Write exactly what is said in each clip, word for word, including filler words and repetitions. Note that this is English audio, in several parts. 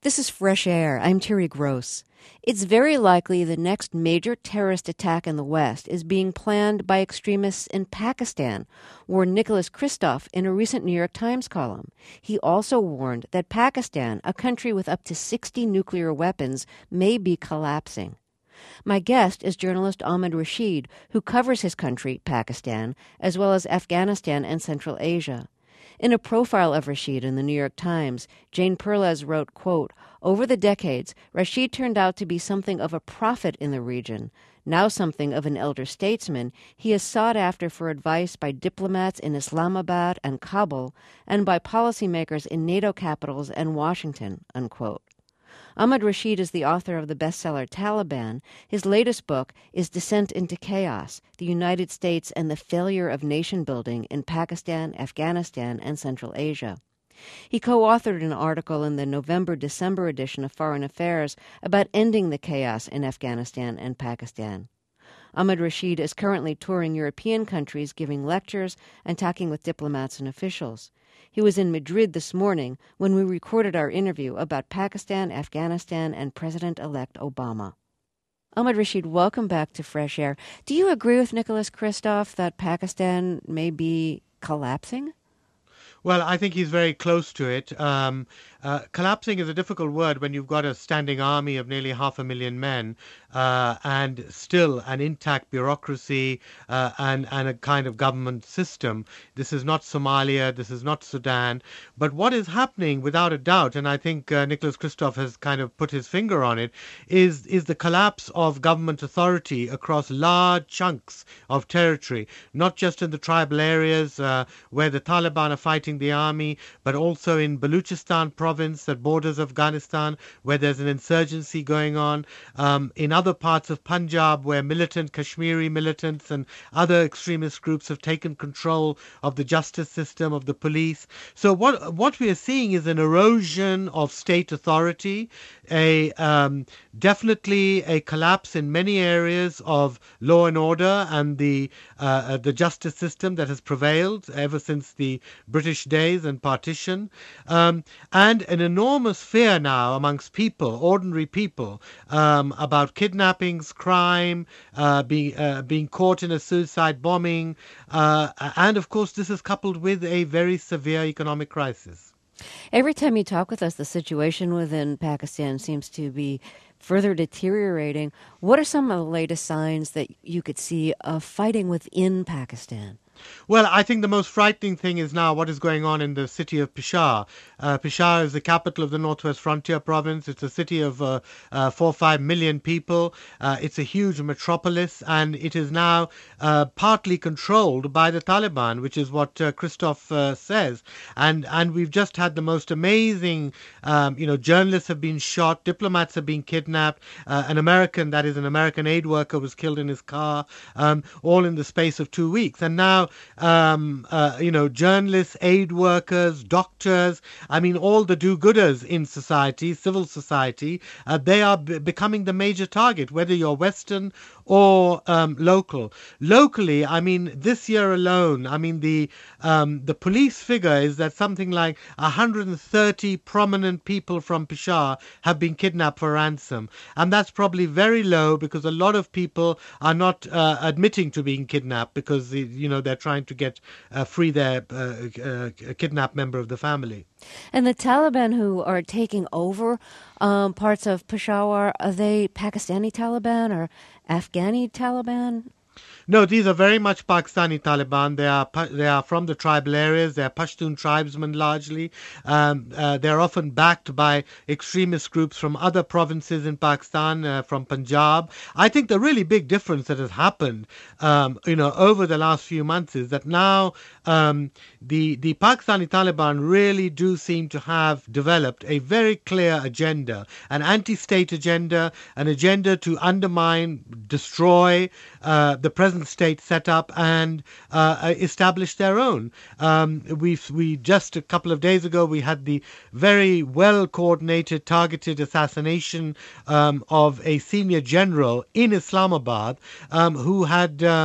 This is Fresh Air. I'm Terry Gross. It's very likely the next major terrorist attack in the West is being planned by extremists in Pakistan, warned Nicholas Kristof in a recent New York Times column. He also warned that Pakistan, a country with up to sixty nuclear weapons, may be collapsing. My guest is journalist Ahmed Rashid, who covers his country, Pakistan, as well as Afghanistan and Central Asia. In a profile of Rashid in the New York Times, Jane Perlez wrote, quote, "Over the decades, Rashid turned out to be something of a prophet in the region. Now something of an elder statesman, he is sought after for advice by diplomats in Islamabad and Kabul and by policymakers in NATO capitals and Washington," unquote. Ahmed Rashid is the author of the bestseller Taliban. His latest book is Descent into Chaos, the United States and the Failure of Nation Building in Pakistan, Afghanistan, and Central Asia. He co-authored an article in the November-December edition of Foreign Affairs about ending the chaos in Afghanistan and Pakistan. Ahmed Rashid is currently touring European countries, giving lectures and talking with diplomats and officials. He was in Madrid this morning when we recorded our interview about Pakistan, Afghanistan, and President-elect Obama. Ahmed Rashid, welcome back to Fresh Air. Do you agree with Nicholas Kristof that Pakistan may be collapsing? Well, I think he's very close to it. Um, uh, collapsing is a difficult word when you've got a standing army of nearly half a million men uh, and still an intact bureaucracy uh, and, and a kind of government system. This is not Somalia, this is not Sudan. But what is happening, without a doubt, and I think uh, Nicholas Kristof has kind of put his finger on it, is, is the collapse of government authority across large chunks of territory, not just in the tribal areas uh, where the Taliban are fighting the army, but also in Baluchistan province that borders Afghanistan, where there's an insurgency going on, um, in other parts of Punjab where militant Kashmiri militants and other extremist groups have taken control of the justice system, of the police. So what what we are seeing is an erosion of state authority, a um, definitely a collapse in many areas of law and order and the uh, the justice system that has prevailed ever since the British days and partition, um, and an enormous fear now amongst people, ordinary people, um, about kidnappings, crime, uh, being uh, being caught in a suicide bombing, uh, and of course this is coupled with a very severe economic crisis. Every time you talk with us, the situation within Pakistan seems to be further deteriorating. What are some of the latest signs that you could see of fighting within Pakistan? Well, I think the most frightening thing is now what is going on in the city of Peshawar. Uh, Peshawar is the capital of the Northwest Frontier province. It's a city of uh, uh, four or five million people. Uh, it's a huge metropolis, and it is now uh, partly controlled by the Taliban, which is what uh, Kristof uh, says. And and we've just had the most amazing, um, you know, journalists have been shot, diplomats have been kidnapped, uh, an American, that is an American aid worker, was killed in his car, um, all in the space of two weeks. And now Um, uh, you know, journalists, aid workers, doctors, I mean, all the do-gooders in society, civil society, uh, they are b- becoming the major target, whether you're Western or um, local. Locally, I mean, this year alone, I mean, the um, the police figure is that something like one hundred thirty prominent people from Peshawar have been kidnapped for ransom. And that's probably very low because a lot of people are not uh, admitting to being kidnapped because, you know, they're trying to get uh, free their uh, uh, kidnapped member of the family. And the Taliban who are taking over um, parts of Peshawar, are they Pakistani Taliban or Afghani Taliban? No, these are very much Pakistani Taliban. They are they are from the tribal areas. They are Pashtun tribesmen largely. Um, uh, they are often backed by extremist groups from other provinces in Pakistan, uh, from Punjab. I think the really big difference that has happened, um, you know, over the last few months is that now um, the the Pakistani Taliban really do seem to have developed a very clear agenda, an anti-state agenda, an agenda to undermine, destroy uh, the present state set up and uh, establish their own. Um, we we just a couple of days ago we had the very well coordinated, targeted assassination um, of a senior general in Islamabad um, who had uh,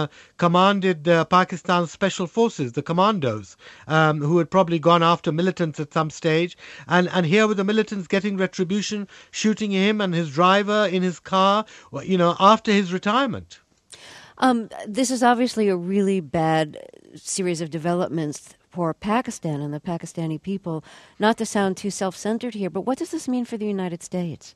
commanded uh, Pakistan's special forces, the commandos, um, who had probably gone after militants at some stage. And, and here were the militants getting retribution, shooting him and his driver in his car, you know, after his retirement. Um, this is obviously a really bad series of developments for Pakistan and the Pakistani people. Not to sound too self-centered here, but what does this mean for the United States?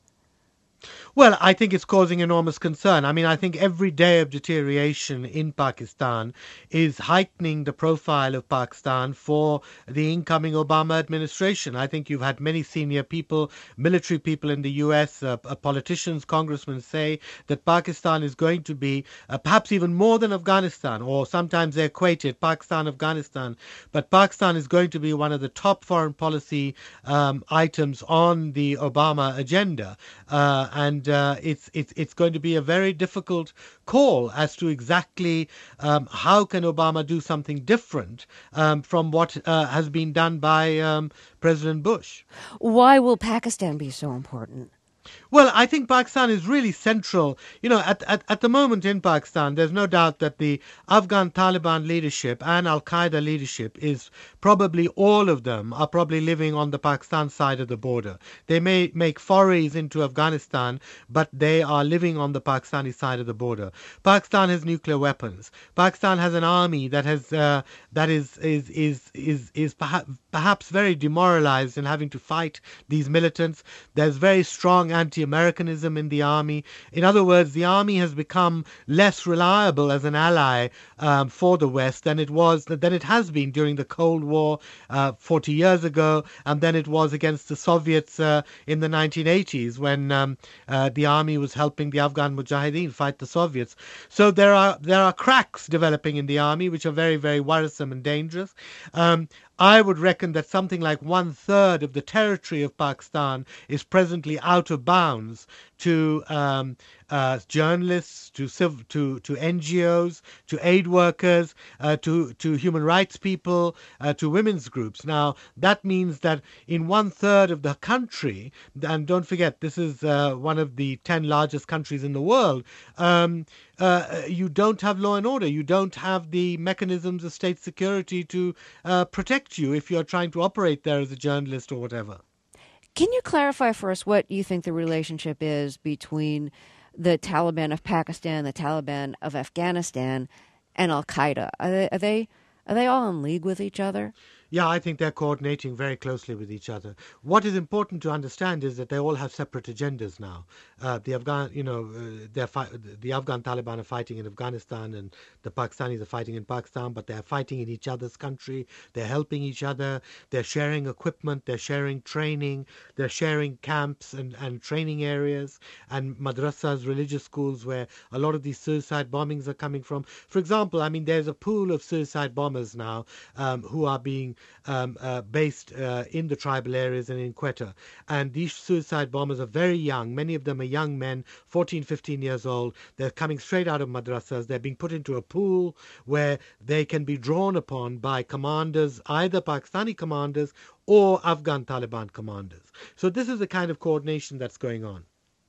Well, I think it's causing enormous concern. I mean, I think every day of deterioration in Pakistan is heightening the profile of Pakistan for the incoming Obama administration. I think you've had many senior people, military people in the U S, uh, uh, politicians, congressmen say that Pakistan is going to be uh, perhaps even more than Afghanistan, or sometimes they equate it, Pakistan, Afghanistan. But Pakistan is going to be one of the top foreign policy um, items on the Obama agenda. Uh, and uh, it's it's it's going to be a very difficult call as to exactly um, how can Obama do something different um, from what uh, has been done by um, President Bush. Why will Pakistan be so important? Well, I think Pakistan is really central. You know, at, at, at the moment in Pakistan, there's no doubt that the Afghan Taliban leadership and Al-Qaeda leadership is probably, all of them are probably living on the Pakistan side of the border. They may make forays into Afghanistan, but they are living on the Pakistani side of the border. Pakistan has nuclear weapons. Pakistan has an army that has uh, that is is is is is perhaps perhaps very demoralized in having to fight these militants. There's very strong anti-Americanism in the army. In other words, the army has become less reliable as an ally um, for the West than it was than it has been during the Cold War uh, forty years ago, and then it was against the Soviets uh, in the nineteen eighties when um, uh, the army was helping the Afghan Mujahideen fight the Soviets. So there are there are cracks developing in the army which are very, very worrisome and dangerous. Um, I would reckon that something like one third of the territory of Pakistan is presently out of bounds to um, uh, journalists, to civ- to to N G Os, to aid workers, uh, to to human rights people, uh, to women's groups. Now that means that in one third of the country, and don't forget this is uh, one of the ten largest countries in the world. Um, Uh, you don't have law and order. You don't have the mechanisms of state security to uh, protect you if you're trying to operate there as a journalist or whatever. Can you clarify for us what you think the relationship is between the Taliban of Pakistan, the Taliban of Afghanistan, and Al-Qaeda? Are they, are they, are they all in league with each other? Yeah, I think they're coordinating very closely with each other. What is important to understand is that they all have separate agendas now. Uh, the Afghan, you know, uh, they're fi- the Afghan Taliban are fighting in Afghanistan, and the Pakistanis are fighting in Pakistan, but they're fighting in each other's country. They're helping each other. They're sharing equipment. They're sharing training. They're sharing camps and, and training areas and madrasas, religious schools, where a lot of these suicide bombings are coming from. For example, I mean, there's a pool of suicide bombers now um, who are being Um, uh, based uh, in the tribal areas and in Quetta. And these suicide bombers are very young. Many of them are young men, fourteen, fifteen years old. They're coming straight out of madrasas. They're being put into a pool where they can be drawn upon by commanders, either Pakistani commanders or Afghan Taliban commanders. So this is the kind of coordination that's going on.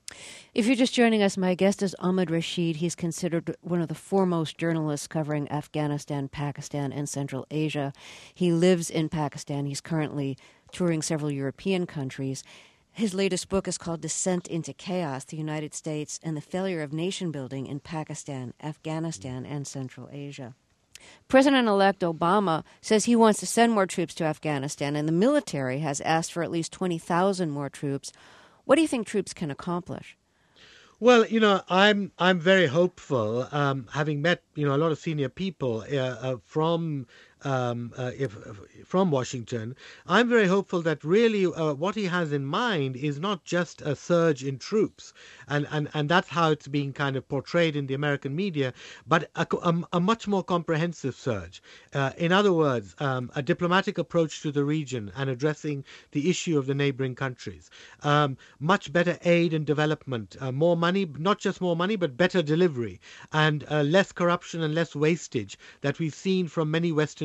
If you're just joining us, my guest is Ahmed Rashid. He's considered one of the foremost journalists covering Afghanistan, Pakistan, and Central Asia. He lives in Pakistan. He's currently touring several European countries. His latest book is called Descent into Chaos, the United States and the Failure of Nation Building in Pakistan, Afghanistan, and Central Asia. President-elect Obama says he wants to send more troops to Afghanistan, and the military has asked for at least twenty thousand more troops. What do you think troops can accomplish? Well, you know, I'm I'm very hopeful. Um, having met you know a lot of senior people uh, uh, from um, uh, if, if, from Washington, I'm very hopeful that really uh, what he has in mind is not just a surge in troops, and, and, and that's how it's being kind of portrayed in the American media, but a, a, a much more comprehensive surge. Uh, in other words, um, a diplomatic approach to the region and addressing the issue of the neighboring countries. Um, much better aid and development, uh, more money, not just more money, but better delivery, and uh, less corruption and less wastage that we've seen from many Western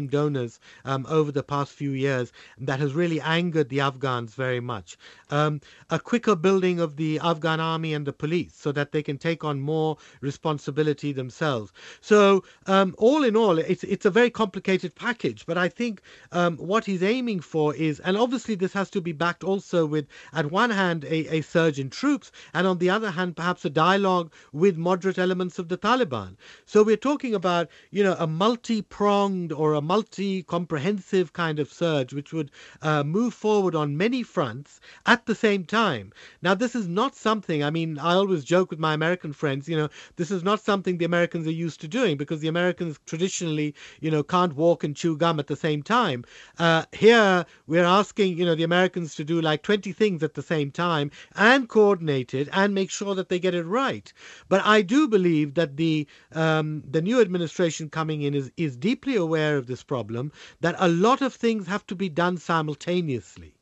Muslim donors um, over the past few years that has really angered the Afghans very much. Um, a quicker building of the Afghan army and the police so that they can take on more responsibility themselves. So um, all in all, it's it's a very complicated package. But I think um, what he's aiming for is, and obviously this has to be backed also with, at one hand, a, a surge in troops, and on the other hand, perhaps a dialogue with moderate elements of the Taliban. So we're talking about, you know, a multi-pronged or a multi-comprehensive kind of surge, which would uh, move forward on many fronts at the same time. Now, this is not something, I mean, I always joke with my American friends, you know, this is not something the Americans are used to doing, because the Americans traditionally, you know, can't walk and chew gum at the same time. Uh, here, we're asking, you know, the Americans to do like twenty things at the same time and coordinate it and make sure that they get it right. But I do believe that the um, the new administration coming in is, is deeply aware of this problem, that a lot of things have to be done simultaneously.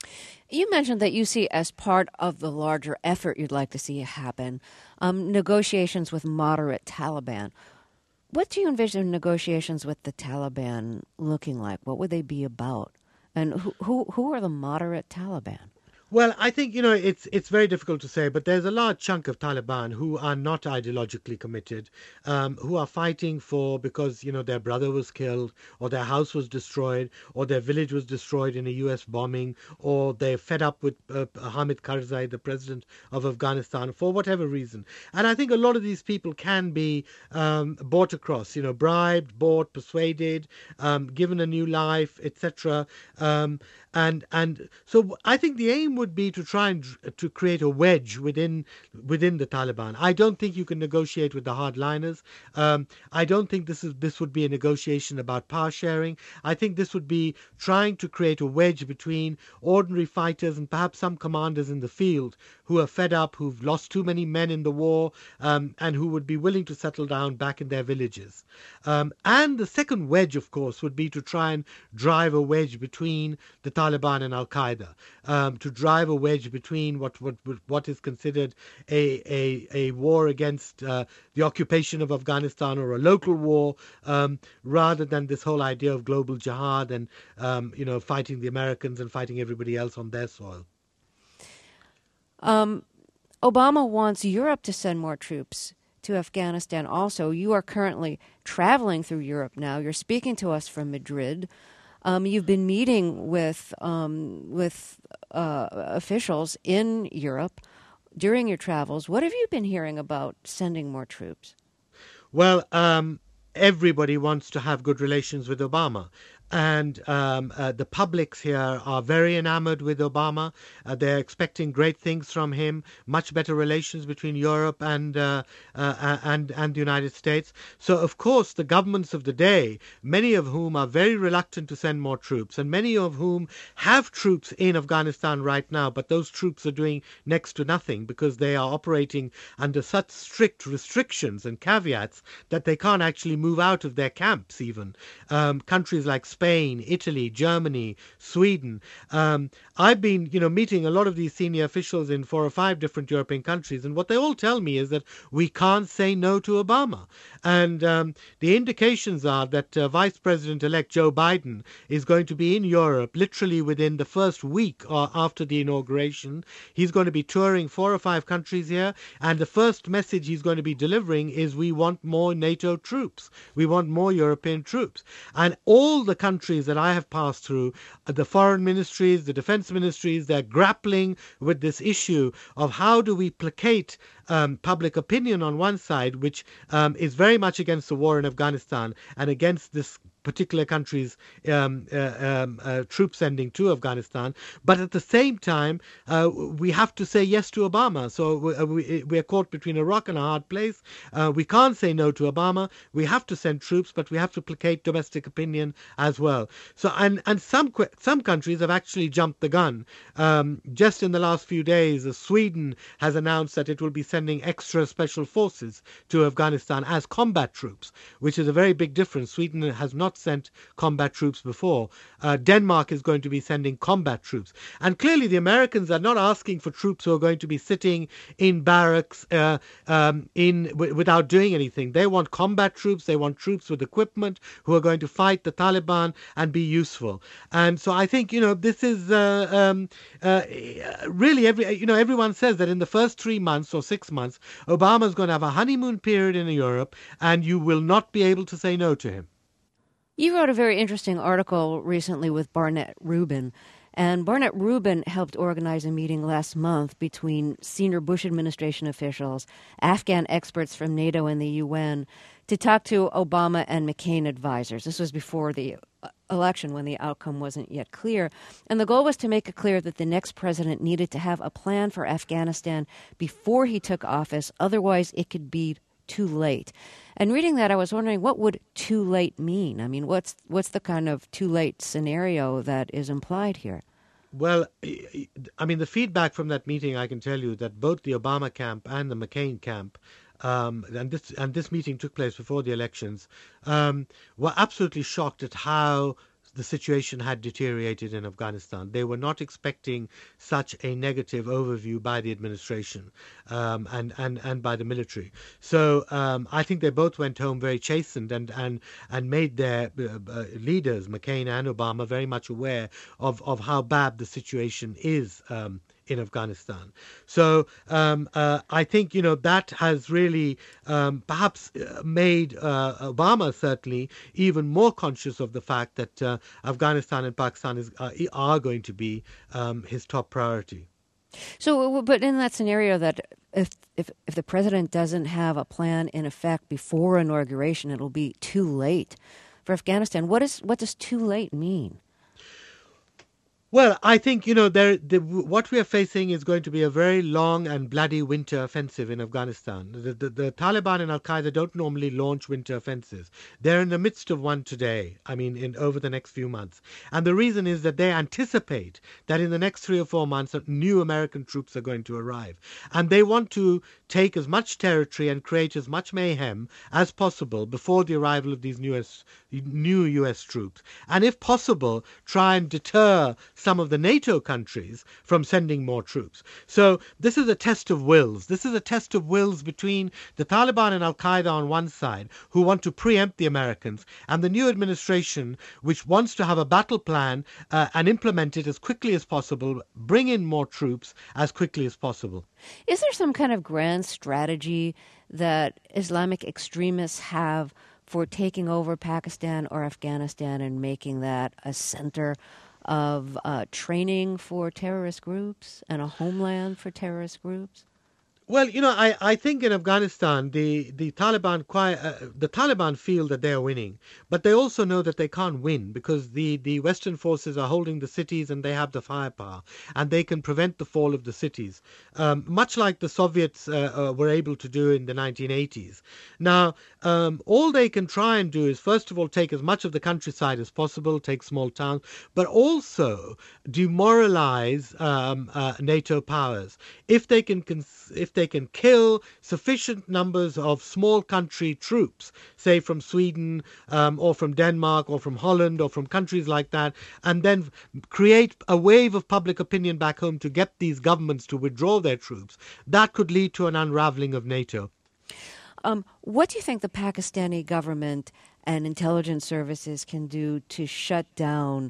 You mentioned that you see as part of the larger effort you'd like to see happen, um, negotiations with moderate Taliban. What do you envision negotiations with the Taliban looking like? What would they be about? And who who, who are the moderate Taliban? Well, I think, you know, it's it's very difficult to say, but there's a large chunk of Taliban who are not ideologically committed, um, who are fighting for, because, you know, their brother was killed, or their house was destroyed, or their village was destroyed in a U S bombing, or they're fed up with uh, Hamid Karzai, the president of Afghanistan, for whatever reason. And I think a lot of these people can be um, brought across, you know, bribed, bought, persuaded, um, given a new life, et cetera. Um, and and so I think the aim would be to try and to create a wedge within within the Taliban. I don't think you can negotiate with the hardliners. Um, I don't think this is this would be a negotiation about power sharing. I think this would be trying to create a wedge between ordinary fighters and perhaps some commanders in the field who are fed up, who've lost too many men in the war, um, and who would be willing to settle down back in their villages. Um, and the second wedge, of course, would be to try and drive a wedge between the Taliban and Al-Qaeda, um, to drive a wedge between what what what is considered a a, a war against uh, the occupation of Afghanistan, or a local war, um, rather than this whole idea of global jihad and um, you know, fighting the Americans and fighting everybody else on their soil. Um, Obama wants Europe to send more troops to Afghanistan also. You are currently traveling through Europe now. You're speaking to us from Madrid. Um, you've been meeting with um, with uh, officials in Europe during your travels. What have you been hearing about sending more troops? Well, um, everybody wants to have good relations with Obama. And um, uh, the publics here are very enamored with Obama. Uh, they're expecting great things from him, much better relations between Europe and, uh, uh, and, and the United States. So, of course, the governments of the day, many of whom are very reluctant to send more troops, and many of whom have troops in Afghanistan right now, but those troops are doing next to nothing because they are operating under such strict restrictions and caveats that they can't actually move out of their camps even. Um, countries like Spain, Italy, Germany, Sweden. Um, I've been, you know, meeting a lot of these senior officials in four or five different European countries, and what they all tell me is that we can't say no to Obama. And um, the indications are that uh, Vice President-elect Joe Biden is going to be in Europe literally within the first week or after the inauguration. He's going to be touring four or five countries here, and the first message he's going to be delivering is, we want more NATO troops. We want more European troops. And all the countries that I have passed through, the foreign ministries, the defense ministries, they're grappling with this issue of how do we placate um, public opinion on one side, which um, is very much against the war in Afghanistan and against this particular country's um, uh, um, uh, troop sending to Afghanistan. But at the same time, uh, we have to say yes to Obama. So we, uh, we, we're caught between a rock and a hard place. Uh, we can't say no to Obama. We have to send troops, but we have to placate domestic opinion as well. So and, and some some countries have actually jumped the gun. Um, just in the last few days, uh, Sweden has announced that it will be sending extra special forces to Afghanistan as combat troops, which is a very big difference. Sweden has not not sent combat troops before. Uh, Denmark is going to be sending combat troops. And clearly the Americans are not asking for troops who are going to be sitting in barracks uh, um, in w- without doing anything. They want combat troops. They want troops with equipment who are going to fight the Taliban and be useful. And so I think, you know, this is uh, um, uh, really, every you know, everyone says that in the first three months or six months, Obama's going to have a honeymoon period in Europe, and you will not be able to say no to him. You wrote a very interesting article recently with Barnett Rubin, and Barnett Rubin helped organize a meeting last month between senior Bush administration officials, Afghan experts from NATO and the U N, to talk to Obama and McCain advisors. This was before the election when the outcome wasn't yet clear. And the goal was to make it clear that the next president needed to have a plan for Afghanistan before he took office. Otherwise, it could be too late. And reading that, I was wondering, what would too late mean? I mean, what's what's the kind of too late scenario that is implied here? Well, I mean, the feedback from that meeting, I can tell you that both the Obama camp and the McCain camp, um, and this and this meeting took place before the elections, um, were absolutely shocked at how the situation had deteriorated in Afghanistan. They were not expecting such a negative overview by the administration um, and, and, and by the military. So um, I think they both went home very chastened and, and, and made their uh, leaders, McCain and Obama, very much aware of, of how bad the situation is um, in Afghanistan. So um, uh, I think, you know, that has really um, perhaps made uh, Obama certainly even more conscious of the fact that uh, Afghanistan and Pakistan is, uh, are going to be um, his top priority. So, but in that scenario that if, if if the president doesn't have a plan in effect before inauguration, it'll be too late for Afghanistan. What is what does too late mean? Well, I think, you know, there, the, what we are facing is going to be a very long and bloody winter offensive in Afghanistan. The, the, the Taliban and Al-Qaeda don't normally launch winter offensives. They're in the midst of one today, I mean, in over the next few months. And the reason is that they anticipate that in the next three or four months, new American troops are going to arrive. And they want to take as much territory and create as much mayhem as possible before the arrival of these newest, new U S troops. And if possible, try and deter some of the NATO countries from sending more troops. So this is a test of wills. This is a test of wills between the Taliban and Al-Qaeda on one side, who want to preempt the Americans, and the new administration, which wants to have a battle plan uh, and implement it as quickly as possible, bring in more troops as quickly as possible. Is there some kind of grand strategy that Islamic extremists have for taking over Pakistan or Afghanistan and making that a center of uh, training for terrorist groups and a homeland for terrorist groups? Well, you know, I, I think in Afghanistan, the, the Taliban quite, uh, the Taliban feel that they are winning, but they also know that they can't win because the, the Western forces are holding the cities and they have the firepower and they can prevent the fall of the cities, um, much like the Soviets uh, uh, were able to do in the nineteen eighties. Now, um, all they can try and do is, first of all, take as much of the countryside as possible, take small towns, but also demoralize um, uh, NATO powers. If they can, cons- if they can kill sufficient numbers of small country troops, say from Sweden um, or from Denmark or from Holland or from countries like that, and then create a wave of public opinion back home to get these governments to withdraw their troops, that could lead to an unraveling of NATO. Um, what do you think the Pakistani government and intelligence services can do to shut down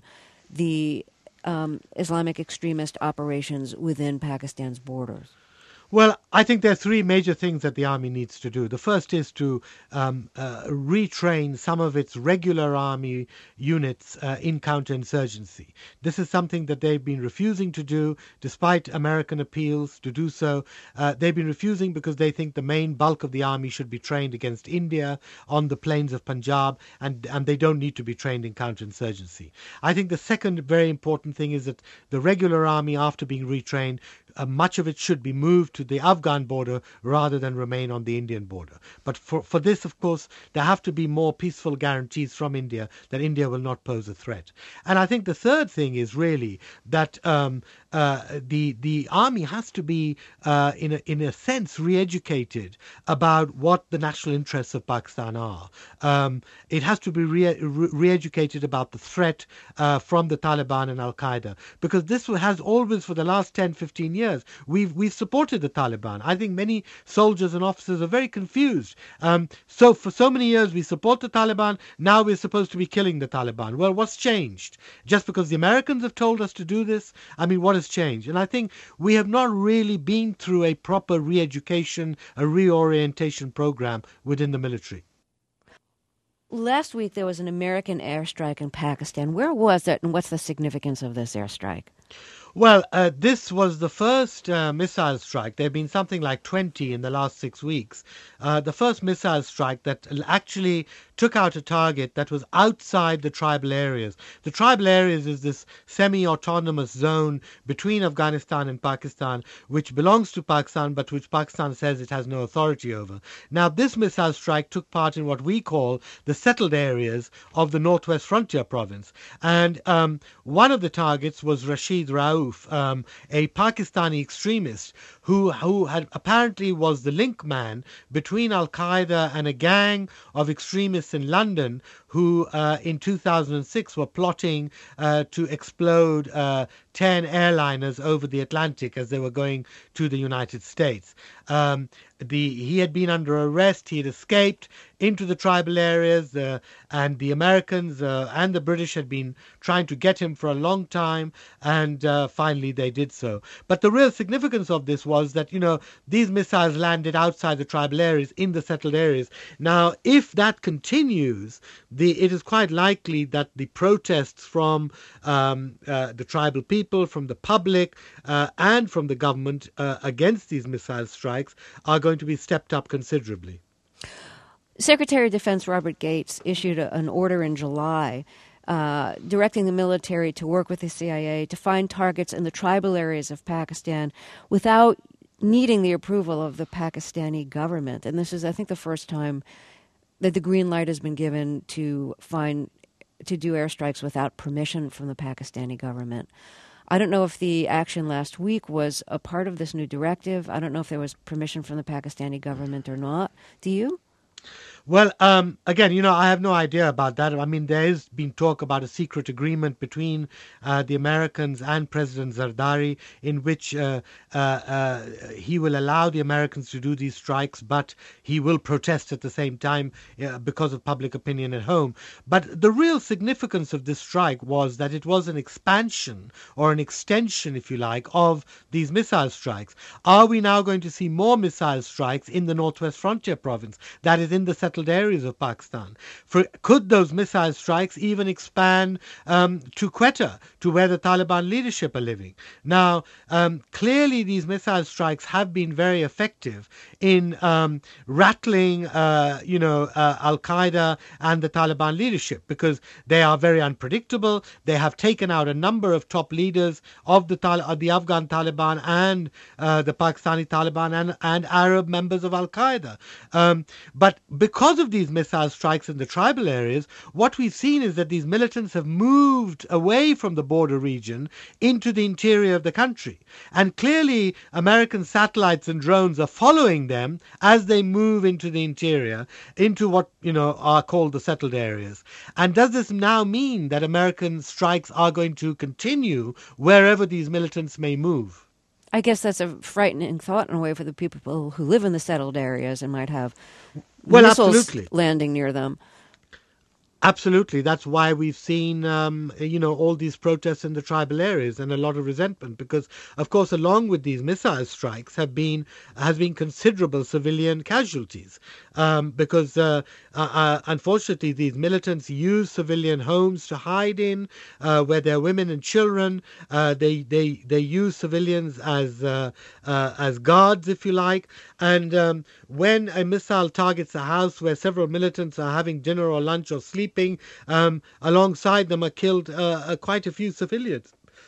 the um, Islamic extremist operations within Pakistan's borders? Well, I think there are three major things that the army needs to do. The first is to um, uh, retrain some of its regular army units uh, in counterinsurgency. This is something that they've been refusing to do, despite American appeals to do so. Uh, they've been refusing because they think the main bulk of the army should be trained against India on the plains of Punjab, and, and they don't need to be trained in counterinsurgency. I think the second very important thing is that the regular army, after being retrained, Uh, much of it should be moved to the Afghan border rather than remain on the Indian border. But for, for this, of course, there have to be more peaceful guarantees from India that India will not pose a threat. And I think the third thing is really that um, uh, the the army has to be, uh, in a, in a sense, re-educated about what the national interests of Pakistan are. Um, it has to be re- re-educated about the threat uh, from the Taliban and Al Qaeda, because this has always, for the last ten, fifteen years, we've we've supported the Taliban. I think many soldiers and officers are very confused. Um, so for so many years we support the Taliban. Now we're supposed to be killing the Taliban. Well, what's changed? Just because the Americans have told us to do this? I mean, what has changed? And I think we have not really been through a proper re-education, a reorientation program within the military. Last week there was an American airstrike in Pakistan. Where was it, and what's the significance of this airstrike? Well, uh, this was the first uh, missile strike. There have been something like twenty in the last six weeks. Uh, the first missile strike that actually took out a target that was outside the tribal areas. The tribal areas is this semi-autonomous zone between Afghanistan and Pakistan, which belongs to Pakistan, but which Pakistan says it has no authority over. Now, this missile strike took part in what we call the settled areas of the Northwest Frontier Province. And um, one of the targets was Rashid Rauf, um, a Pakistani extremist who who had apparently was the link man between Al-Qaeda and a gang of extremists in London who uh, in two thousand six were plotting uh, to explode uh, ten airliners over the Atlantic as they were going to the United States. Um, the he had been under arrest. He had escaped into the tribal areas, uh, and the Americans uh, and the British had been trying to get him for a long time, and uh, finally they did so. But the real significance of this was that, you know, these missiles landed outside the tribal areas, in the settled areas. Now, if that continues, the it is quite likely that the protests from um, uh, the tribal people, from the public, uh, and from the government uh, against these missile strikes are going to be stepped up considerably. Secretary of Defense Robert Gates issued a, an order in July uh, directing the military to work with the C I A to find targets in the tribal areas of Pakistan without needing the approval of the Pakistani government. And this is, I think, the first time that the green light has been given to find to do airstrikes without permission from the Pakistani government. I don't know if the action last week was a part of this new directive. I don't know if there was permission from the Pakistani government or not. Do you? Well, um, again, you know, I have no idea about that. I mean, there has been talk about a secret agreement between uh, the Americans and President Zardari in which uh, uh, uh, he will allow the Americans to do these strikes, but he will protest at the same time uh, because of public opinion at home. But the real significance of this strike was that it was an expansion or an extension, if you like, of these missile strikes. Are we now going to see more missile strikes in the Northwest Frontier Province, that is in the settled areas of Pakistan? For, could those missile strikes even expand um, to Quetta, to where the Taliban leadership are living? Now, um, clearly these missile strikes have been very effective in um, rattling, uh, you know, uh, Al-Qaeda and the Taliban leadership, because they are very unpredictable. They have taken out a number of top leaders of the, Tal- of the Afghan Taliban and uh, the Pakistani Taliban and, and Arab members of Al-Qaeda. Um, but because of these missile strikes in the tribal areas, what we've seen is that these militants have moved away from the border region into the interior of the country. And clearly, American satellites and drones are following them as they move into the interior, into what, you know, are called the settled areas. And does this now mean that American strikes are going to continue wherever these militants may move? I guess that's a frightening thought in a way for the people who live in the settled areas and might have well, missiles absolutely. landing near them. Absolutely. That's why we've seen, um, you know, all these protests in the tribal areas and a lot of resentment, because, of course, along with these missile strikes have been has been considerable civilian casualties, um, because, uh, uh, uh, unfortunately, these militants use civilian homes to hide in, uh, where there are women and children. Uh, they they they use civilians as uh, uh, as guards, if you like. And um, when a missile targets a house where several militants are having dinner or lunch or sleep, Um, alongside them are killed uh, uh, quite a few civilians.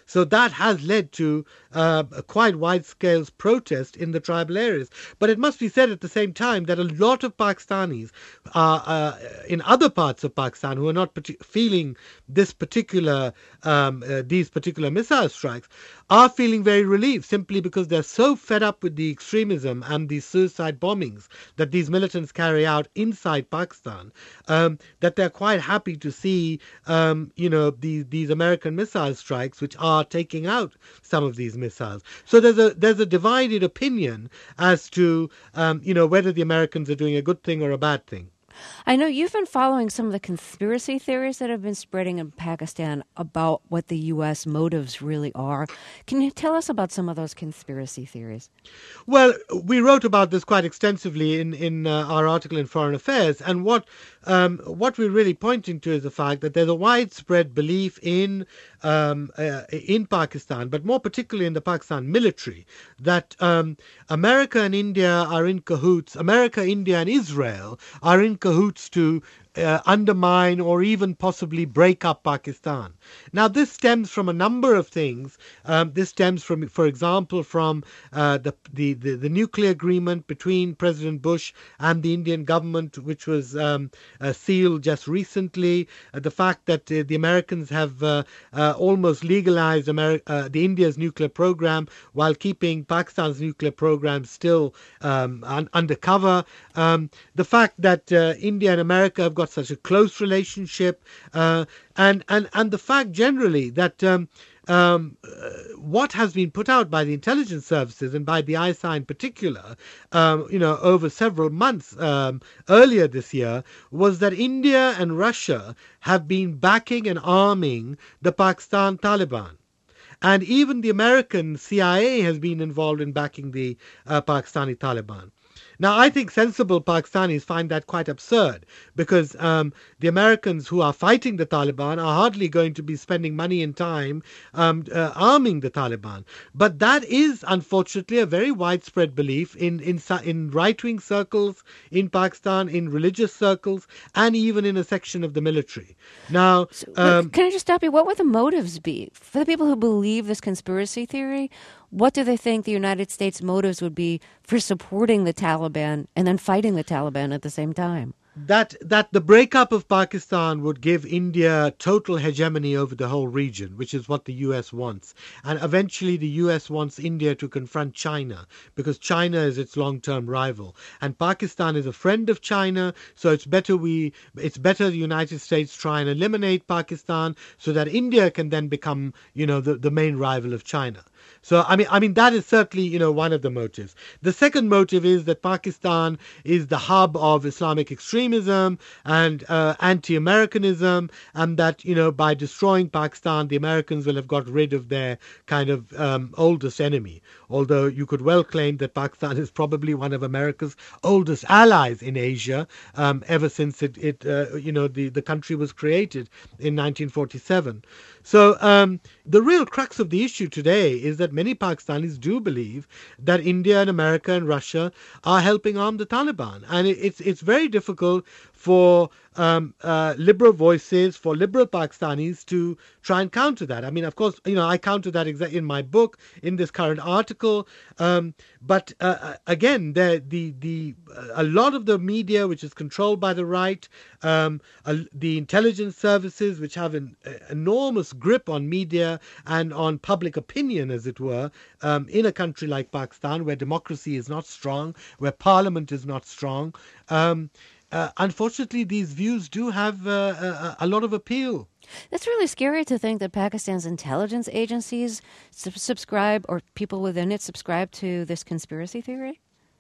So that has led to uh, a quite wide-scale protest in the tribal areas. But it must be said at the same time that a lot of Pakistanis are uh, in other parts of Pakistan who are not partic- feeling this particular um, uh, these particular missile strikes are feeling very relieved simply because they're so fed up with the extremism and the suicide bombings that these militants carry out inside Pakistan, um, that they're quite happy to see, um, you know, these these American missile strikes, which are taking out some of these missiles. So there's a there's a divided opinion as to, um, you know, whether the Americans are doing a good thing or a bad thing. I know you've been following some of the conspiracy theories that have been spreading in Pakistan about what the U S motives really are. Can you tell us about some of those conspiracy theories? Well, we wrote about this quite extensively in in uh, our article in Foreign Affairs, and what um, what we're really pointing to is the fact that there's a widespread belief in um, uh, in Pakistan, but more particularly in the Pakistan military, that um, America and India are in cahoots. America, India, and Israel are in cahoots to Uh, undermine or even possibly break up Pakistan. Now, this stems from a number of things. Um, this stems from, for example, from uh, the, the, the the nuclear agreement between President Bush and the Indian government, which was um, uh, sealed just recently. Uh, the fact that uh, the Americans have uh, uh, almost legalized Ameri- uh, the India's nuclear program while keeping Pakistan's nuclear program still um, un- undercover. Um, the fact that uh, India and America have got such a close relationship, uh, and and and the fact generally that um, um, uh, what has been put out by the intelligence services and by the I S I in particular, um, you know, over several months um, earlier this year, was that India and Russia have been backing and arming the Pakistan Taliban. And even the American C I A has been involved in backing the uh, Pakistani Taliban. Now, I think sensible Pakistanis find that quite absurd because um, the Americans who are fighting the Taliban are hardly going to be spending money and time um, uh, arming the Taliban. But that is, unfortunately, a very widespread belief in, in, in right-wing circles in Pakistan, in religious circles, and even in a section of the military. Now, So, um, can I just stop you? What would the motives be for the people who believe this conspiracy theory? What do they think the United States motives would be for supporting the Taliban and then fighting the Taliban at the same time? that that the breakup of Pakistan would give India total hegemony over the whole region, which is what the U S wants. And eventually the U S wants India to confront China because China is its long-term rival. And Pakistan is a friend of China, so it's better we it's better the United States try and eliminate Pakistan so that India can then become, you know, the, the main rival of China. So I mean, I mean that is certainly, you know, one of the motives. The second motive is that Pakistan is the hub of Islamic extremism and uh, anti-Americanism, and that, you know, by destroying Pakistan, the Americans will have got rid of their kind of um, oldest enemy. Although you could well claim that Pakistan is probably one of America's oldest allies in Asia, um, ever since it, it uh, you know, the, the country was created in nineteen forty-seven. So um, the real crux of the issue today is that many Pakistanis do believe that India and America and Russia are helping arm the Taliban. And it, it's, it's very difficult for um, uh, liberal voices, for liberal Pakistanis to try and counter that. I mean, of course, you know, I counter that exactly in my book, in this current article. Um, but uh, again, the, the, the, a lot of the media, which is controlled by the right, um, uh, the intelligence services, which have an uh, enormous grip on media and on public opinion, as it were, um, in a country like Pakistan, where democracy is not strong, where parliament is not strong. Um, uh, unfortunately, these views do have uh, a, a lot of appeal. It's really scary to think that Pakistan's intelligence agencies sub- subscribe, or people within it subscribe to this conspiracy theory.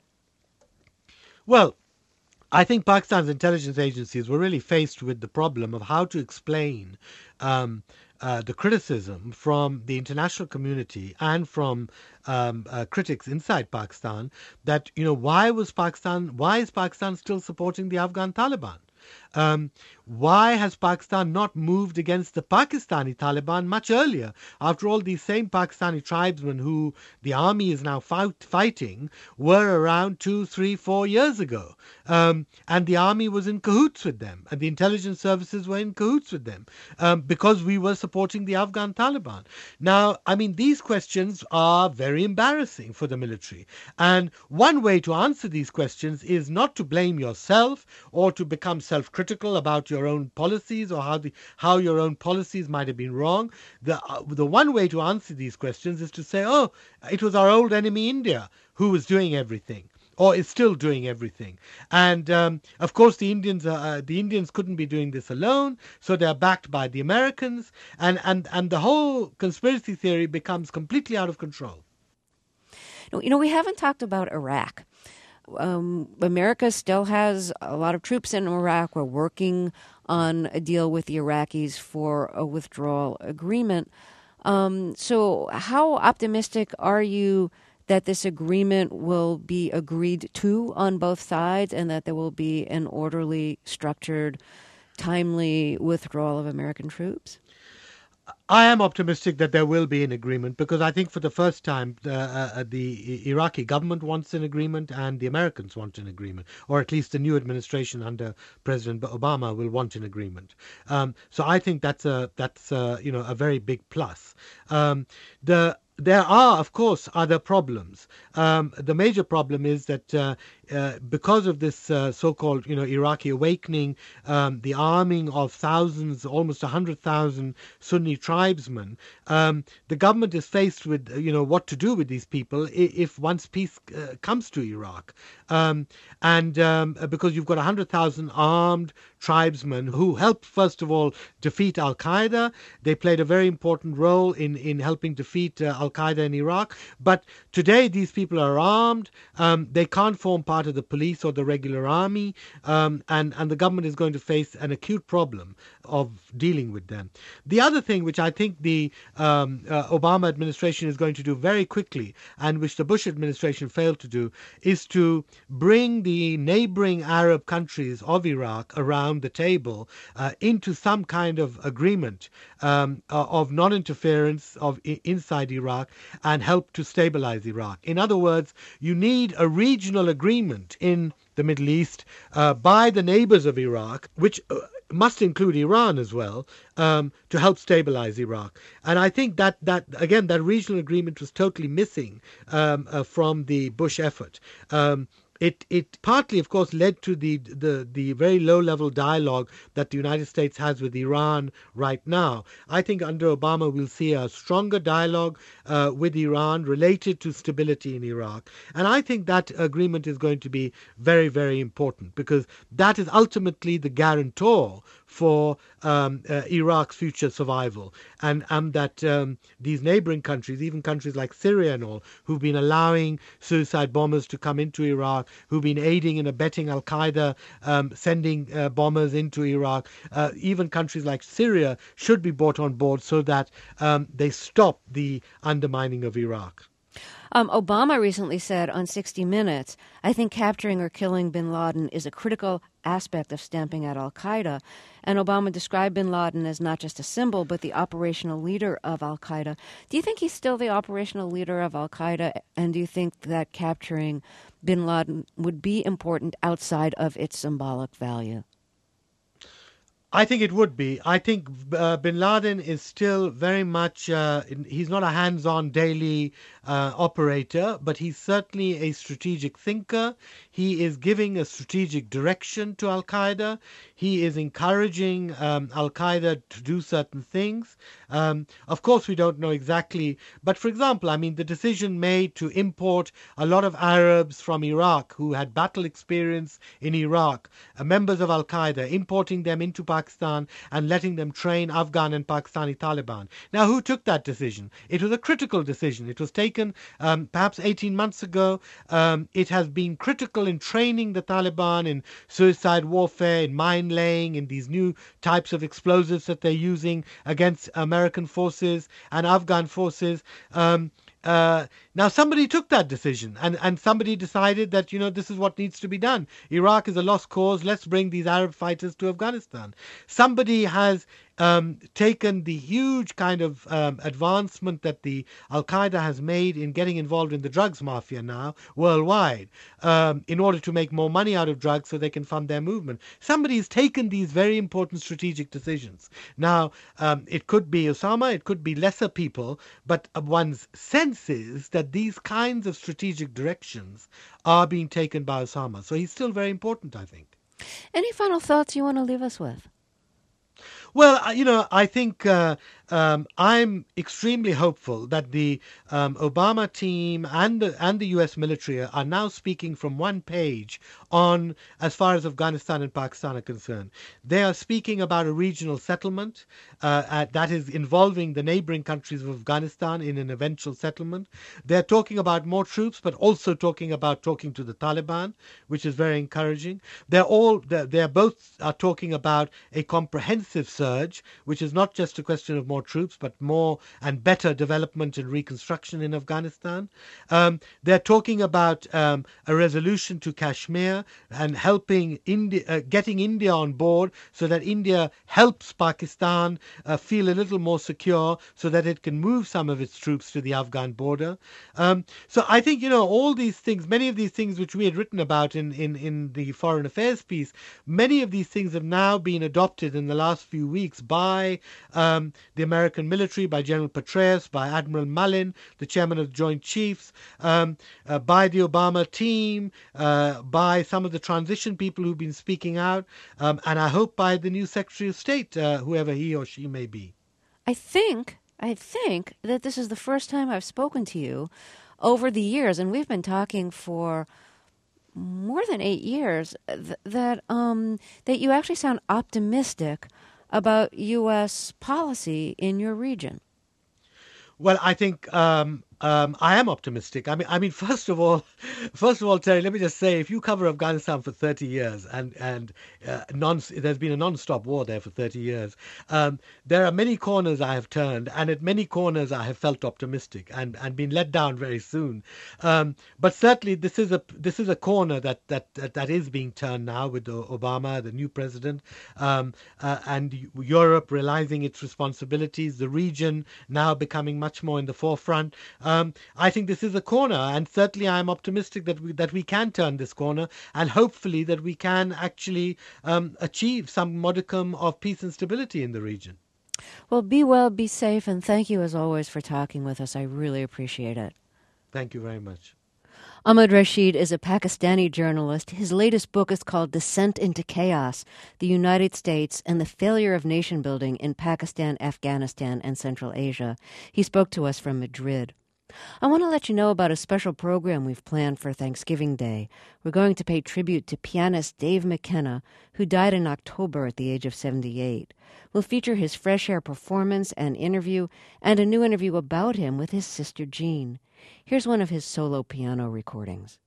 Well, I think Pakistan's intelligence agencies were really faced with the problem of how to explain um, uh, the criticism from the international community and from um, uh, critics inside Pakistan that, you know, why was Pakistan, why is Pakistan still supporting the Afghan Taliban? Um, why has Pakistan not moved against the Pakistani Taliban much earlier? After all, these same Pakistani tribesmen who the army is now fight, fighting were around two, three, four years ago. Um, and the army was in cahoots with them, and the intelligence services were in cahoots with them, um, because we were supporting the Afghan Taliban. Now, I mean, these questions are very embarrassing for the military. And one way to answer these questions is not to blame yourself or to become self-critical about your own policies or how the how your own policies might have been wrong. The uh, the one way to answer these questions is to say, oh, it was our old enemy India who was doing everything, or is still doing everything. And um, of course, the Indians uh, the Indians couldn't be doing this alone, so they're backed by the Americans, and and and the whole conspiracy theory becomes completely out of control. You know, we haven't talked about Iraq. Um, America still has a lot of troops in Iraq. We're working on a deal with the Iraqis for a withdrawal agreement. Um, so how optimistic are you that this agreement will be agreed to on both sides and that there will be an orderly, structured, timely withdrawal of American troops? I am optimistic that there will be an agreement, because I think for the first time uh, uh, the Iraqi government wants an agreement and the Americans want an agreement, or at least the new administration under President Obama will want an agreement. Um, so I think that's a that's a, you know a very big plus. Um, the There are, of course, other problems. Um, the major problem is that uh, uh, because of this uh, so-called, you know, Iraqi awakening, um, the arming of thousands, almost a hundred thousand Sunni tribesmen, um, the government is faced with, you know, what to do with these people if once peace uh, comes to Iraq. Um, and um, because you've got a hundred thousand armed tribesmen who helped, first of all, defeat Al-Qaeda. They played a very important role in, in helping defeat uh, Al-Qaeda in Iraq. But today, these people are armed. Um, they can't form part of the police or the regular army. Um, and, and the government is going to face an acute problem of dealing with them. The other thing which I think the um, uh, Obama administration is going to do very quickly, and which the Bush administration failed to do, is to bring the neighboring Arab countries of Iraq around the table uh, into some kind of agreement um, uh, of non-interference of I- inside Iraq and help to stabilize Iraq. In other words, you need a regional agreement in the Middle East uh, by the neighbors of Iraq, which uh, must include Iran as well, um, to help stabilize Iraq. And I think that, that again, that regional agreement was totally missing um, uh, from the Bush effort. Um, It it partly, of course, led to the, the the very low-level dialogue that the United States has with Iran right now. I think under Obama we'll see a stronger dialogue uh, with Iran related to stability in Iraq. And I think that agreement is going to be very, very important, because that is ultimately the guarantor for um, uh, Iraq's future survival, and, and that um, these neighboring countries, even countries like Syria and all, who've been allowing suicide bombers to come into Iraq, who've been aiding and abetting Al-Qaeda, um, sending uh, bombers into Iraq, uh, even countries like Syria should be brought on board so that um, they stop the undermining of Iraq. Um, Obama recently said on sixty minutes, I think capturing or killing bin Laden is a critical aspect of stamping out al-Qaeda. And Obama described bin Laden as not just a symbol, but the operational leader of al-Qaeda. Do you think he's still the operational leader of al-Qaeda? And do you think that capturing bin Laden would be important outside of its symbolic value? I think it would be. I think uh, bin Laden is still very much, uh, he's not a hands-on daily uh, operator, but he's certainly a strategic thinker. He is giving a strategic direction to Al-Qaeda. He is encouraging um, Al-Qaeda to do certain things. Um, of course, we don't know exactly, but for example, I mean, the decision made to import a lot of Arabs from Iraq who had battle experience in Iraq, uh, members of Al-Qaeda, importing them into Pakistan and letting them train Afghan and Pakistani Taliban. Now, who took that decision? It was a critical decision. It was taken um, perhaps eighteen months ago. Um, it has been critical in training the Taliban in suicide warfare, in mine laying, in these new types of explosives that they're using against American forces and Afghan forces. Um, Uh, Now, somebody took that decision, and, and somebody decided that, you know, this is what needs to be done. Iraq is a lost cause. Let's bring these Arab fighters to Afghanistan. Somebody has um, taken the huge kind of um, advancement that the Al Qaeda has made in getting involved in the drugs mafia now worldwide um, in order to make more money out of drugs so they can fund their movement. Somebody has taken these very important strategic decisions. Now, um, it could be Osama, it could be lesser people, but one's sense is that these kinds of strategic directions are being taken by Osama. So he's still very important, I think. Any final thoughts you want to leave us with? Well, you know, I think uh, um, I'm extremely hopeful that the um, Obama team and the, and the U S military are now speaking from one page on as far as Afghanistan and Pakistan are concerned. They are speaking about a regional settlement uh, at, that is involving the neighboring countries of Afghanistan in an eventual settlement. They're talking about more troops, but also talking about talking to the Taliban, which is very encouraging. They're all they're, they're both are talking about a comprehensive surge, which is not just a question of more troops, but more and better development and reconstruction in Afghanistan. Um, they're talking about um, a resolution to Kashmir and helping India, uh, getting India on board so that India helps Pakistan uh, feel a little more secure so that it can move some of its troops to the Afghan border. Um, so I think, you know, all these things, many of these things which we had written about in, in, in the Foreign Affairs piece, many of these things have now been adopted in the last few weeks by um, the American military, by General Petraeus, by Admiral Mullen, the chairman of the Joint Chiefs, um, uh, by the Obama team, uh, by some of the transition people who've been speaking out, um, and I hope by the new Secretary of State, uh, whoever he or she may be. I think, I think that this is the first time I've spoken to you over the years, and we've been talking for more than eight years, th- that um, that you actually sound optimistic about U S policy in your region. Well, I think um, um, I am optimistic. I mean, I mean, first of all, first of all, Terry, let me just say, if you cover Afghanistan for thirty years and and uh, non, there's been a non-stop war there for thirty years, um, there are many corners I have turned, and at many corners I have felt optimistic and, and been let down very soon. Um, but certainly, this is a this is a corner that that that, that is being turned now with the Obama, the new president, um, uh, and Europe realizing its responsibilities, the region now becoming much more in the forefront. Um, I think this is a corner, and certainly I'm optimistic that we that we can turn this corner, and hopefully that we can actually um, achieve some modicum of peace and stability in the region. Well, be well, be safe, and thank you as always for talking with us. I really appreciate it. Thank you very much. Ahmed Rashid is a Pakistani journalist. His latest book is called Descent into Chaos, The United States and the Failure of Nation Building in Pakistan, Afghanistan, and Central Asia. He spoke to us from Madrid. I want to let you know about a special program we've planned for Thanksgiving Day. We're going to pay tribute to pianist Dave McKenna, who died in October at the age of seventy-eight. We'll feature his fresh air performance and interview, and a new interview about him with his sister Jean. Here's one of his solo piano recordings.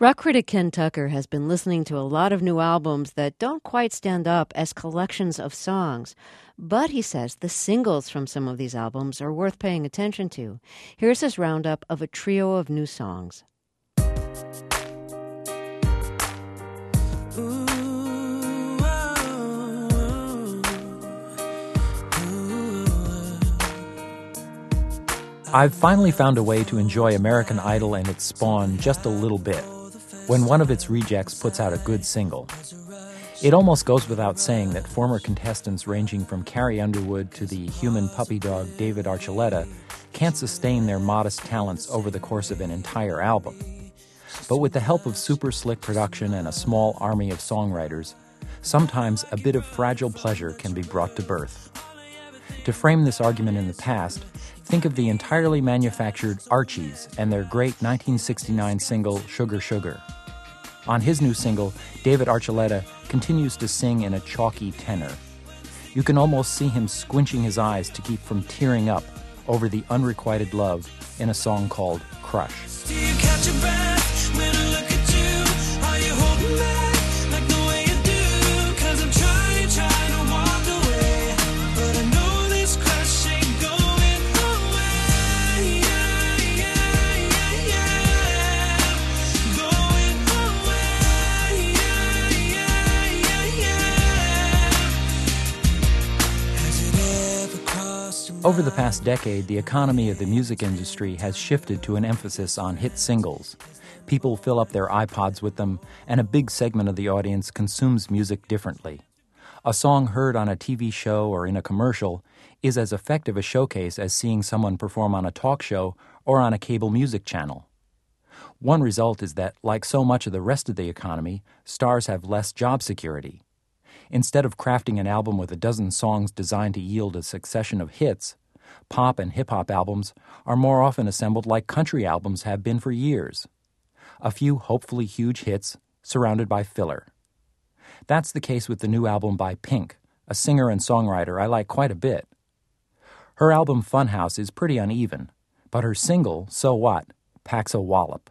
Rock critic Ken Tucker has been listening to a lot of new albums that don't quite stand up as collections of songs. But he says the singles from some of these albums are worth paying attention to. Here's his roundup of a trio of new songs. I've finally found a way to enjoy American Idol and its spawn just a little bit, when one of its rejects puts out a good single. It almost goes without saying that former contestants ranging from Carrie Underwood to the human puppy dog David Archuleta can't sustain their modest talents over the course of an entire album. But with the help of super slick production and a small army of songwriters, sometimes a bit of fragile pleasure can be brought to birth. To frame this argument in the past, think of the entirely manufactured Archies and their great nineteen sixty-nine single, Sugar Sugar. On his new single, David Archuleta continues to sing in a chalky tenor. You can almost see him squinching his eyes to keep from tearing up over the unrequited love in a song called Crush. Do you catch your breath when I look at you? Are you holding back like the way you do? 'Cause I'm trying, trying to walk away, but I know this crush ain't going away. Yeah, yeah, yeah, yeah. Going away. Yeah, yeah, yeah, yeah. Has it ever crossed your mind? Over the past decade, the economy of the music industry has shifted to an emphasis on hit singles. People fill up their iPods with them, and a big segment of the audience consumes music differently. A song heard on a T V show or in a commercial is as effective a showcase as seeing someone perform on a talk show or on a cable music channel. One result is that, like so much of the rest of the economy, stars have less job security. Instead of crafting an album with a dozen songs designed to yield a succession of hits, pop and hip-hop albums are more often assembled like country albums have been for years. A few hopefully huge hits surrounded by filler. That's the case with the new album by Pink, a singer and songwriter I like quite a bit. Her album Funhouse is pretty uneven, but her single, So What, packs a wallop.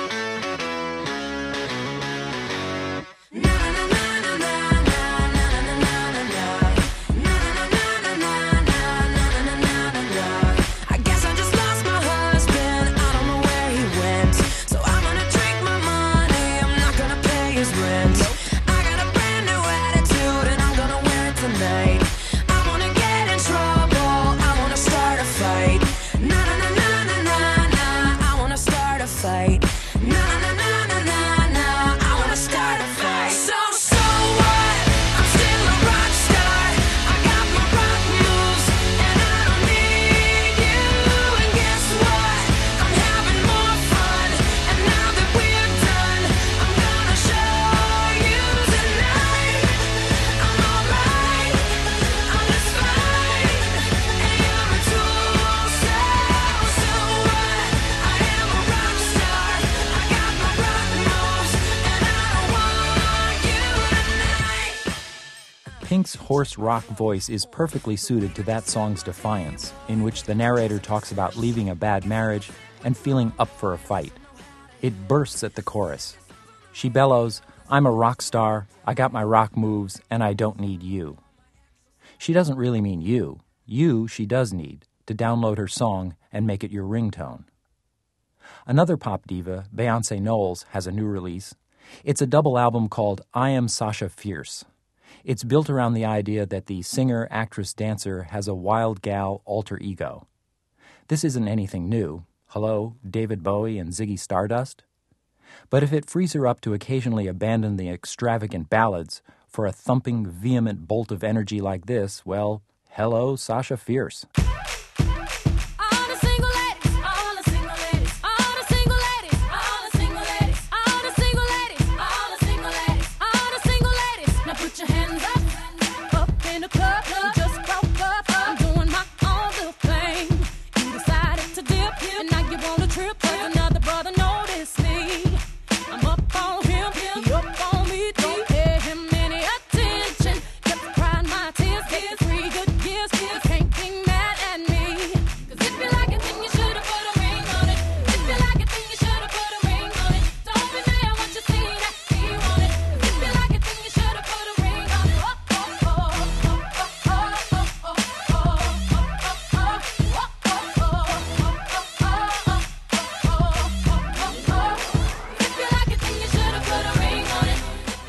Pink's hoarse rock voice is perfectly suited to that song's defiance, in which the narrator talks about leaving a bad marriage and feeling up for a fight. It bursts at the chorus. She bellows, "I'm a rock star, I got my rock moves, and I don't need you." She doesn't really mean you. You she does need, to download her song and make it your ringtone. Another pop diva, Beyonce Knowles, has a new release. It's a double album called I Am Sasha Fierce. It's built around the idea that the singer, actress, dancer has a wild gal alter ego. This isn't anything new. Hello, David Bowie and Ziggy Stardust? But if it frees her up to occasionally abandon the extravagant ballads for a thumping, vehement bolt of energy like this, well, hello, Sasha Fierce.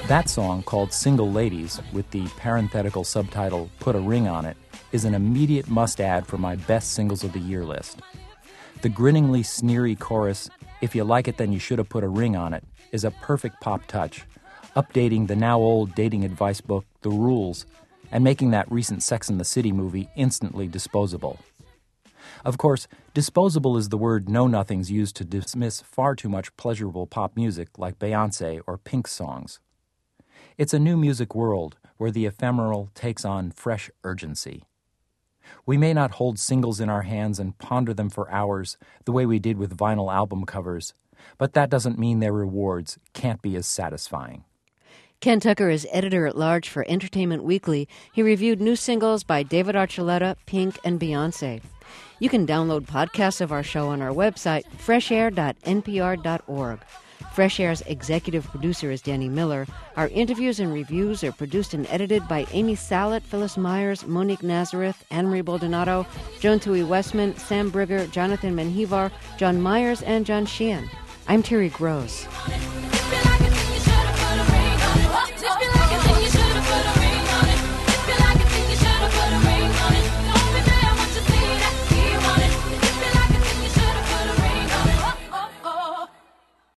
That song, called Single Ladies, with the parenthetical subtitle Put a Ring on It, is an immediate must-add for my best singles of the year list. The grinningly sneery chorus, "If you like it then you should have put a ring on it," is a perfect pop touch, updating the now-old dating advice book, The Rules, and making that recent Sex and the City movie instantly disposable. Of course, disposable is the word know-nothings use to dismiss far too much pleasurable pop music like Beyoncé or Pink's songs. It's a new music world where the ephemeral takes on fresh urgency. We may not hold singles in our hands and ponder them for hours the way we did with vinyl album covers, but that doesn't mean their rewards can't be as satisfying. Ken Tucker is editor-at-large for Entertainment Weekly. He reviewed new singles by David Archuleta, Pink, and Beyoncé. You can download podcasts of our show on our website, fresh air dot n p r dot org. Fresh Air's executive producer is Danny Miller. Our interviews and reviews are produced and edited by Amy Salet, Phyllis Myers, Monique Nazareth, Anne-Marie Baldonado, Joan Tui Westman, Sam Brigger, Jonathan Menjivar, John Myers, and John Sheehan. I'm Terry Gross.